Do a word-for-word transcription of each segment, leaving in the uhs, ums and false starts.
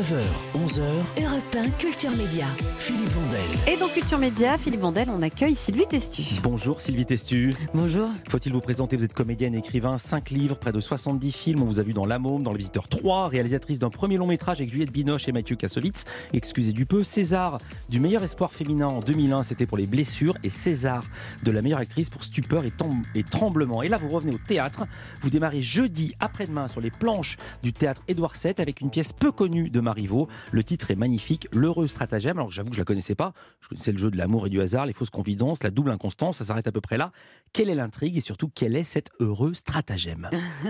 neuf heures, onze heures, Europe un Culture Média. Philippe Vandel. Et dans Culture Média, Philippe Vandel, on accueille Sylvie Testu. Bonjour Sylvie Testu. Bonjour. Faut-il vous présenter, vous êtes comédienne, écrivain, cinq livres, près de soixante-dix films. On vous a vu dans La Môme, dans Le Visiteur trois, réalisatrice d'un premier long métrage avec Juliette Binoche et Mathieu Kassovitz. Excusez du peu. César du meilleur espoir féminin en deux mille un, c'était pour Les Blessures. Et César de la meilleure actrice pour Stupeur et, Tem- et Tremblement. Et là, vous revenez au théâtre. Vous démarrez jeudi après-demain sur les planches du théâtre Édouard sept avec une pièce peu connue de Marivaux. Le titre est magnifique, L'heureux stratagème. Alors j'avoue que je la connaissais pas. Je connaissais le jeu de l'amour et du hasard, les fausses confidences, la double inconstance. Ça s'arrête à peu près là. Quelle est l'intrigue et surtout quel est cet heureux stratagème?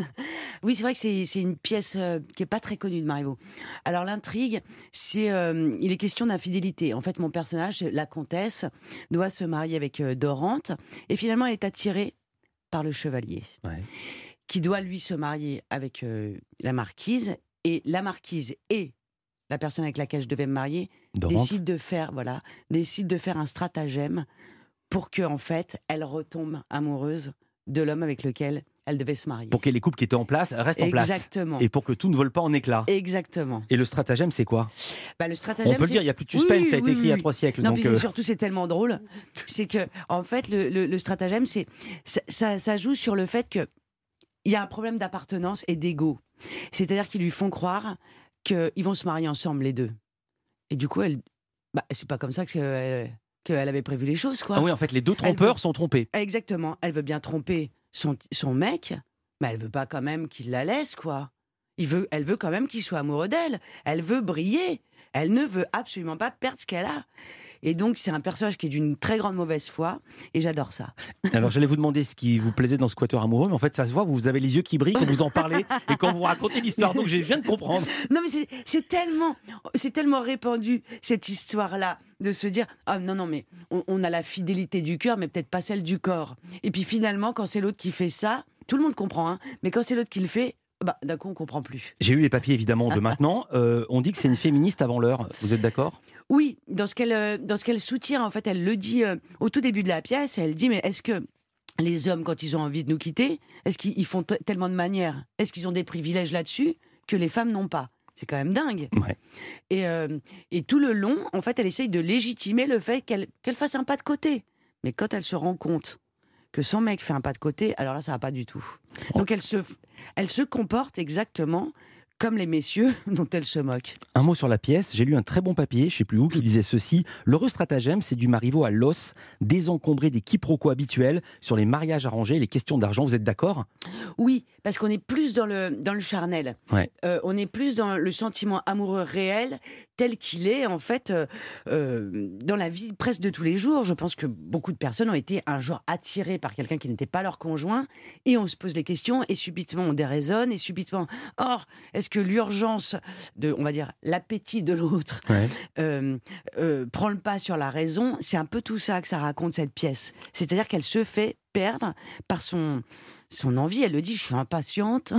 Oui, c'est vrai que c'est, c'est une pièce euh, qui n'est pas très connue de Marivaux. Alors l'intrigue, c'est, euh, il est question d'infidélité. En fait, mon personnage, la comtesse, doit se marier avec euh, Dorante et finalement elle est attirée par le chevalier, Ouais. qui doit lui se marier avec euh, la marquise, et la marquise et la personne avec laquelle je devais me marier Dorante. décident de faire, voilà, décident de faire un stratagème pour que en fait elle retombe amoureuse de l'homme avec lequel elle devait se marier. Pour que les couples qui étaient en place restent en place. Exactement. Et pour que tout ne vole pas en éclats. Exactement. Et le stratagème, c'est quoi? Bah, le stratagème, On peut le c'est... dire, il n'y a plus de suspense, Oui, ça a été oui, écrit oui, il y a oui. trois siècles. Non, donc, puis c'est euh, surtout, c'est tellement drôle. C'est que, en fait, le, le, le stratagème, c'est, ça, ça, ça joue sur le fait que il y a un problème d'appartenance et d'ego. C'est-à-dire qu'ils lui font croire qu'ils vont se marier ensemble, les deux. Et du coup, elle, bah, c'est pas comme ça que, qu'elle avait prévu les choses, quoi. Ah oui, en fait, les deux trompeurs sont trompés. Exactement. Elle veut bien tromper son, son mec, mais elle veut pas quand même qu'il la laisse, quoi. Il veut, elle veut quand même qu'il soit amoureux d'elle. Elle veut briller. Elle ne veut absolument pas perdre ce qu'elle a. Et donc, c'est un personnage qui est d'une très grande mauvaise foi, et j'adore ça. Alors, j'allais vous demander ce qui vous plaisait dans Squatter amoureux, mais en fait, ça se voit, vous avez les yeux qui brillent quand vous en parlez et quand vous racontez l'histoire. Donc, je viens de comprendre. Non, mais c'est, c'est tellement, c'est tellement répandu, cette histoire-là, de se dire, ah non, non, mais on, on a la fidélité du cœur, mais peut-être pas celle du corps. Et puis finalement, quand c'est l'autre qui fait ça, tout le monde comprend, hein, mais quand c'est l'autre qui le fait, bah, d'un coup, on comprend plus. J'ai eu les papiers, évidemment, de maintenant. Euh, on dit que c'est une féministe avant l'heure. Vous êtes d'accord? Oui, dans ce qu'elle, euh, dans ce qu'elle soutient, en fait, elle le dit euh, au tout début de la pièce, elle dit, mais est-ce que les hommes, quand ils ont envie de nous quitter, est-ce qu'ils ils font t- tellement de manières? Est-ce qu'ils ont des privilèges là-dessus que les femmes n'ont pas? C'est quand même dingue. Ouais. Et, euh, et tout le long, en fait, elle essaye de légitimer le fait qu'elle, qu'elle fasse un pas de côté. Mais quand elle se rend compte que son mec fait un pas de côté, alors là, ça va pas du tout. Donc elle se, elle se comporte exactement comme les messieurs dont elle se moque. Un mot sur la pièce. J'ai lu un très bon papier, je ne sais plus où, qui disait ceci. L'heureux stratagème, c'est du Marivaux à l'os, désencombré des quiproquos habituels sur les mariages arrangés, les questions d'argent. Vous êtes d'accord? Oui, parce qu'on est plus dans le, dans le charnel. Ouais. Euh, on est plus dans le sentiment amoureux réel, tel qu'il est, en fait, euh, euh, dans la vie presque de tous les jours. Je pense que beaucoup de personnes ont été un jour attirées par quelqu'un qui n'était pas leur conjoint, et on se pose les questions, et subitement on déraisonne, et subitement, oh, est-ce que l'urgence de, on va dire, l'appétit de l'autre Ouais. euh, euh, prend le pas sur la raison? C'est un peu tout ça que ça raconte, cette pièce. C'est-à-dire qu'elle se fait perdre par son... son envie, elle le dit, je suis impatiente.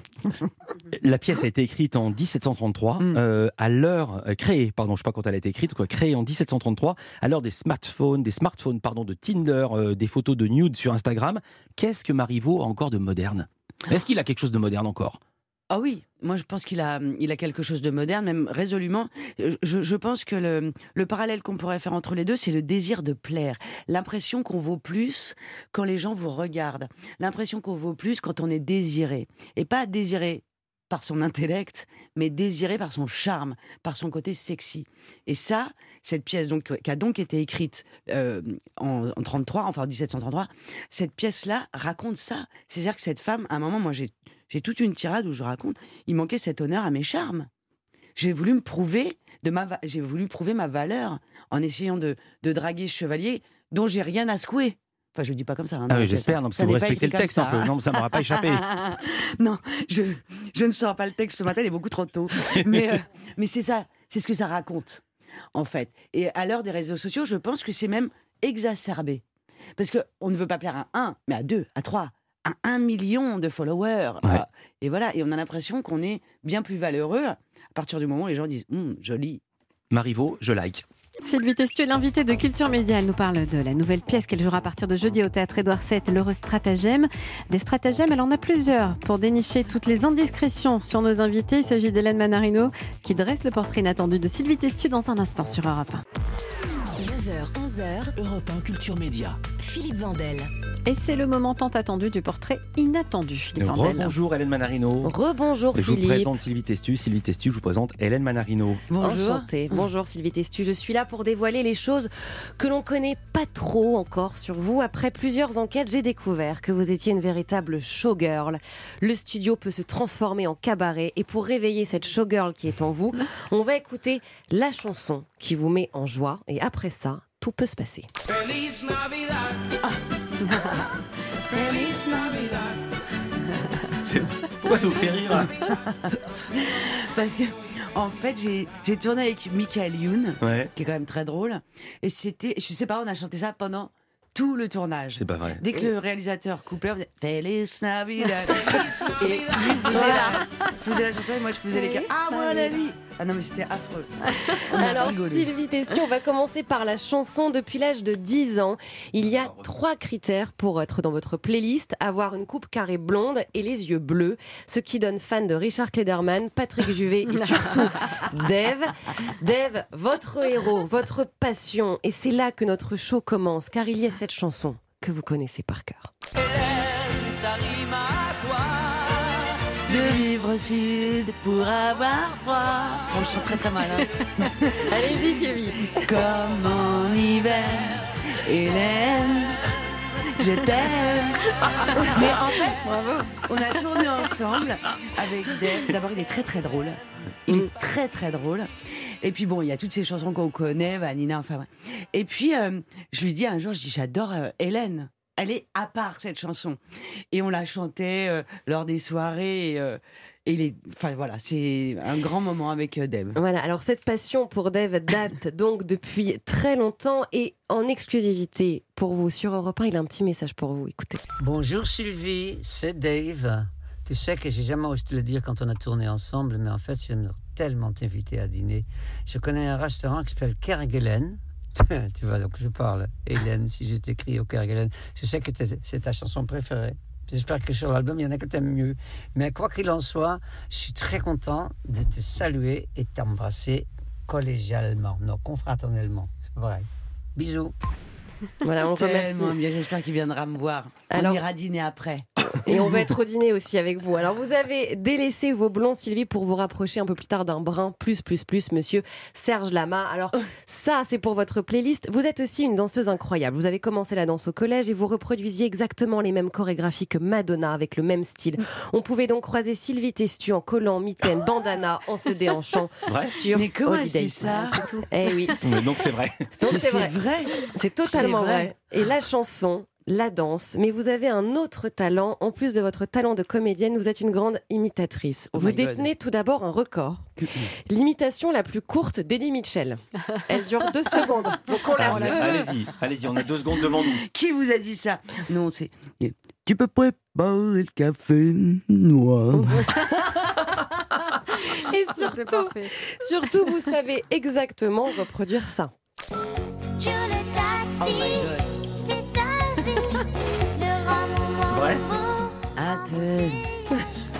La pièce a été écrite en dix-sept cent trente-trois, Mm. euh, à l'heure euh, créée, pardon, je sais pas quand elle a été écrite, quoi, créée en dix-sept cent trente-trois, à l'heure des smartphones, des smartphones, pardon, de Tinder, euh, des photos de nude sur Instagram. Qu'est-ce que Marivaux a encore de moderne? Est-ce qu'il a quelque chose de moderne encore? Ah oui, moi je pense qu'il a, il a quelque chose de moderne, même résolument. Je, je pense que le, le parallèle qu'on pourrait faire entre les deux, c'est le désir de plaire. L'impression qu'on vaut plus quand les gens vous regardent. L'impression qu'on vaut plus quand on est désiré. Et pas désiré par son intellect, mais désiré par son charme, par son côté sexy. Et ça, cette pièce donc, qui a donc été écrite euh, en, en trente-trois, enfin en dix-sept cent trente-trois, cette pièce-là raconte ça. C'est-à-dire que cette femme, à un moment, moi j'ai, j'ai toute une tirade où je raconte, il manquait cet honneur à mes charmes. J'ai voulu me prouver, de ma, va- j'ai voulu prouver ma valeur en essayant de, de draguer ce chevalier dont j'ai rien à secouer. Enfin, je le dis pas comme ça. Hein, Ah dans oui, la pièce, j'espère, hein. non, parce Ça que vous n'est pas respectez écrit le texte comme un peu. ça, hein. Non, ça m'aura pas échappé. Non, je, je ne sors pas le texte ce matin, il est beaucoup trop tôt. Mais, euh, mais c'est ça, c'est ce que ça raconte, en fait. Et à l'heure des réseaux sociaux, je pense que c'est même exacerbé. Parce qu'on ne veut pas plaire à un, mais à deux, à trois, à un million de followers. Ouais. Et voilà, et on a l'impression qu'on est bien plus valeureux à partir du moment où les gens disent hum, joli. Marivaux, je like. Sylvie Testu est l'invitée de Culture Média. Elle nous parle de la nouvelle pièce qu'elle jouera à partir de jeudi au théâtre Édouard sept, l'heureux stratagème. Des stratagèmes, elle en a plusieurs pour dénicher toutes les indiscrétions sur nos invités. Il s'agit d'Hélène Manarino qui dresse le portrait inattendu de Sylvie Testu dans un instant sur Europe un. neuf heures, onze heures, Europe un Culture Média. Philippe Vandel. Et c'est le moment tant attendu du portrait inattendu, Philippe Vandel. Rebonjour Hélène Manarino. Rebonjour Je vous Philippe. présente Sylvie Testu. Sylvie Testu, je vous présente Hélène Manarino. Bonjour. Enchantée. Bonjour Sylvie Testu. Je suis là pour dévoiler les choses que l'on connaît pas trop encore sur vous. Après plusieurs enquêtes, j'ai découvert que vous étiez une véritable showgirl. Le studio peut se transformer en cabaret et pour réveiller cette showgirl qui est en vous, on va écouter la chanson qui vous met en joie et après ça, tout peut se passer. Feliz Navidad. Feliz Navidad. C'est- Pourquoi ça vous fait rire? Parce que, en fait, j'ai, j'ai tourné avec Michael Youn, Ouais. qui est quand même très drôle. Et c'était, je sais pas, on a chanté ça pendant tout le tournage. C'est pas vrai. Dès que le réalisateur coupait, on faisait Feliz Navidad. Et lui faisait la, faisait la chanson et moi je faisais les cas. Ah, moi la vie. Ah non, mais c'était affreux. On a Alors rigolé. Sylvie Testu, on va commencer par la chanson. Depuis l'âge de dix ans, il y a trois critères pour être dans votre playlist. Avoir une coupe carrée blonde et les yeux bleus, ce qui donne fan de Richard Klederman, Patrick Juvet et surtout Dave. Dave, votre héros, votre passion. Et c'est là que notre show commence, car il y a cette chanson que vous connaissez par cœur. De vivre au sud pour avoir froid. Bon, je chante très très mal. Hein. Allez-y Sylvie. Comme en hiver, Hélène, je t'aime. Mais en fait, on a tourné ensemble avec Dave. D'abord, il est très très drôle. Il est très très drôle. Et puis bon, il y a toutes ces chansons qu'on connaît, Vanina, enfin. Ouais. Et puis, euh, je lui dis un jour, je dis, j'adore euh, Hélène. Elle est à part cette chanson. Et on la chantait euh, lors des soirées. Et, euh, et il est, enfin voilà, c'est un grand moment avec euh, Dave. Voilà, alors cette passion pour Dave date donc depuis très longtemps et en exclusivité pour vous sur Europe un, il a un petit message pour vous, écoutez. Bonjour Sylvie, c'est Dave. Tu sais que j'ai jamais osé te le dire quand on a tourné ensemble, mais en fait, j'aimerais tellement t'inviter à dîner. Je connais un restaurant qui s'appelle Kerguelen. Tu vois, donc je parle, Hélène, si je t'écris au Kerguelen. Je sais que c'est ta chanson préférée. J'espère que sur l'album, il y en a que t'aimes mieux. Mais quoi qu'il en soit, je suis très content de te saluer et t'embrasser collégialement, non, confraternellement. C'est vrai. Bisous. Voilà, on Tellement remercie. bien, j'espère qu'il viendra me voir. Alors- On ira dîner après. Et on va être au dîner aussi avec vous. Alors vous avez délaissé vos blonds, Sylvie, pour vous rapprocher un peu plus tard d'un brun plus plus plus, monsieur Serge Lama. Alors ça, c'est pour votre playlist. Vous êtes aussi une danseuse incroyable. Vous avez commencé la danse au collège et vous reproduisiez exactement les mêmes chorégraphies que Madonna avec le même style. On pouvait donc croiser Sylvie Testu en collant, mitaine, bandana, en se déhanchant Vrai sur Mais comment elle Holiday. sait ça? Voilà, c'est tout. Eh oui. Mais donc c'est vrai. Donc Mais c'est c'est vrai. vrai. C'est totalement C'est vrai. vrai. Et la chanson, la danse, mais vous avez un autre talent. En plus de votre talent de comédienne, vous êtes une grande imitatrice. Oh vous my God. détenez tout d'abord un record. L'imitation la plus courte d'Eddie Mitchell. Elle dure deux secondes. Donc on la Allez- veut. Allez-y, allez-y, on a deux secondes devant nous. Qui vous a dit ça? Non, c'est. Tu peux préparer le café noir. Et surtout, surtout, vous savez exactement reproduire ça. Je le Oh taxi, my God. c'est sa vie, le grand moment Vrai beau. Un peu.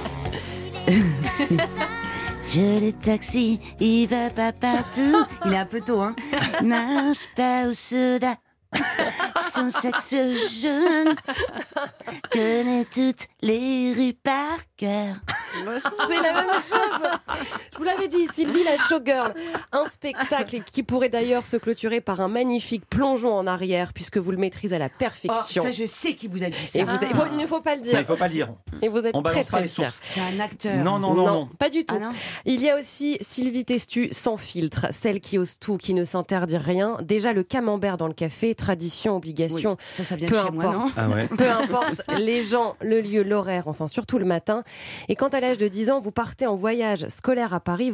Je le taxi, il va pas partout. Il est un peu tôt, hein. Marche pas au soda. Son sexe jeune connaît toutes les rues par cœur. C'est la même chose. Je vous l'avais dit, Sylvie la showgirl. Un spectacle qui pourrait d'ailleurs se clôturer par un magnifique plongeon en arrière puisque vous le maîtrisez à la Oh, perfection. ça, je sais qui vous a dit ça. Et vous, il faut- il ne faut pas le Non, dire. il faut pas le dire. Et vous êtes On très balance pas très les fiers. sources. C'est un acteur. Non, non, non, non. pas du tout. Ah non. Il y a aussi Sylvie Testu sans filtre, celle qui ose tout, qui ne s'interdit rien. Déjà le camembert dans le café, tradition, Oui, obligation. ça, ça vient Peu de chez moi, importe. non? Ah ouais. Peu importe les gens, le lieu, l'horaire, enfin surtout le matin. Et quand à l'âge de dix ans, vous partez en voyage scolaire à Paris,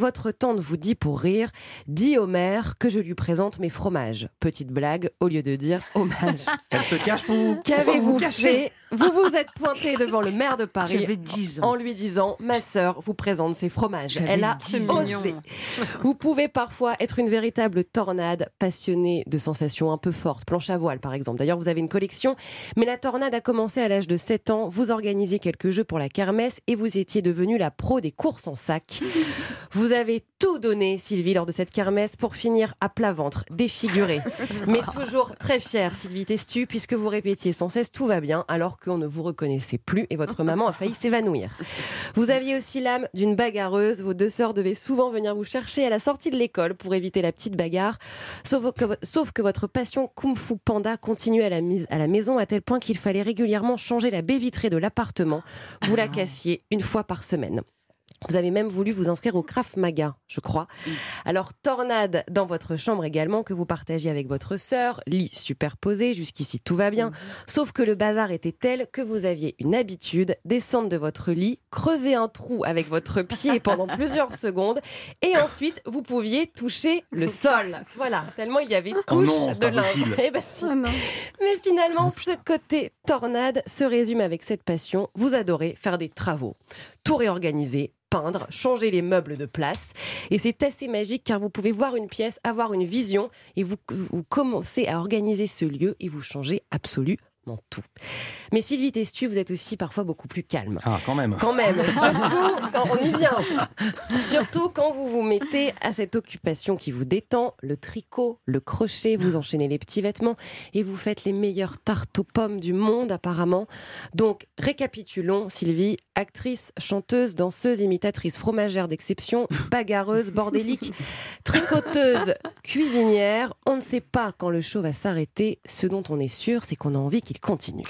votre tante vous dit pour rire, dis au maire que je lui présente mes fromages. Petite blague, au lieu de dire hommage. Elle se cache pour vous. Qu'avez-vous vous cacher fait? Vous vous êtes pointé devant le maire de Paris J'avais dix ans. en lui disant, ma sœur vous présente ses fromages. J'avais Elle a dix ans. osé. Vous pouvez parfois être une véritable tornade, passionnée de sensations un peu fortes. Planche à voile, par exemple. D'ailleurs, vous avez une collection. Mais la tornade a commencé à l'âge de sept ans. Vous organisiez quelques jeux pour la kermesse et vous étiez devenue la pro des courses en sac. Vous avez tout donné, Sylvie, lors de cette kermesse pour finir à plat ventre, défigurée. Mais toujours très fière, Sylvie Testu, puisque vous répétiez sans cesse tout va bien, alors qu'on ne vous reconnaissait plus et votre maman a failli s'évanouir. Vous aviez aussi l'âme d'une bagarreuse. Vos deux sœurs devaient souvent venir vous chercher à la sortie de l'école pour éviter la petite bagarre. Sauf que, sauf que votre passion Kung Fu Panda continuait à la, mise, à la maison à tel point qu'il fallait régulièrement changer la baie vitrée de l'appartement. Vous la cassiez une fois par semaine. Vous avez même voulu vous inscrire au Krav Maga, je crois. Alors, tornade dans votre chambre également, que vous partagiez avec votre sœur, lit superposé, jusqu'ici tout va bien. Sauf que le bazar était tel que vous aviez une habitude, descendre de votre lit, creuser un trou avec votre pied pendant plusieurs secondes, et ensuite, vous pouviez toucher le sol. Voilà, tellement il y avait couche Oh non, c'est de pas linge. possible. Eh ben si. Oh non. Mais finalement, ce côté tornade se résume avec cette passion. Vous adorez faire des travaux, tout réorganiser, peindre, changer les meubles de place. Et c'est assez magique car vous pouvez voir une pièce, avoir une vision et vous, vous commencez à organiser ce lieu et vous changez absolument tout. Mais Sylvie Testu, vous êtes aussi parfois beaucoup plus calme. Ah, quand même. Quand même, surtout quand on y vient. Surtout quand vous vous mettez à cette occupation qui vous détend, le tricot, le crochet, vous enchaînez les petits vêtements et vous faites les meilleures tartes aux pommes du monde apparemment. Donc récapitulons, Sylvie, actrice, chanteuse, danseuse, imitatrice, fromagère d'exception, bagarreuse, bordélique, tricoteuse, cuisinière. On ne sait pas quand le show va s'arrêter. Ce dont on est sûr, c'est qu'on a envie qu'il continue.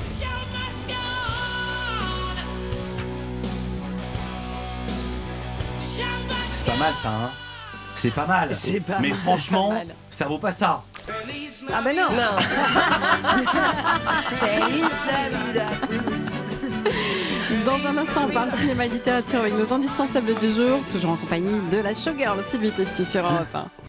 C'est pas mal ça, hein. C'est pas mal. C'est pas Mais mal. franchement, Pas mal. ça vaut pas ça. Ah ben non. Non. Dans un instant, on parle cinéma et littérature avec nos indispensables du jour, toujours en compagnie de la showgirl Sylvie Testu sur Europe un.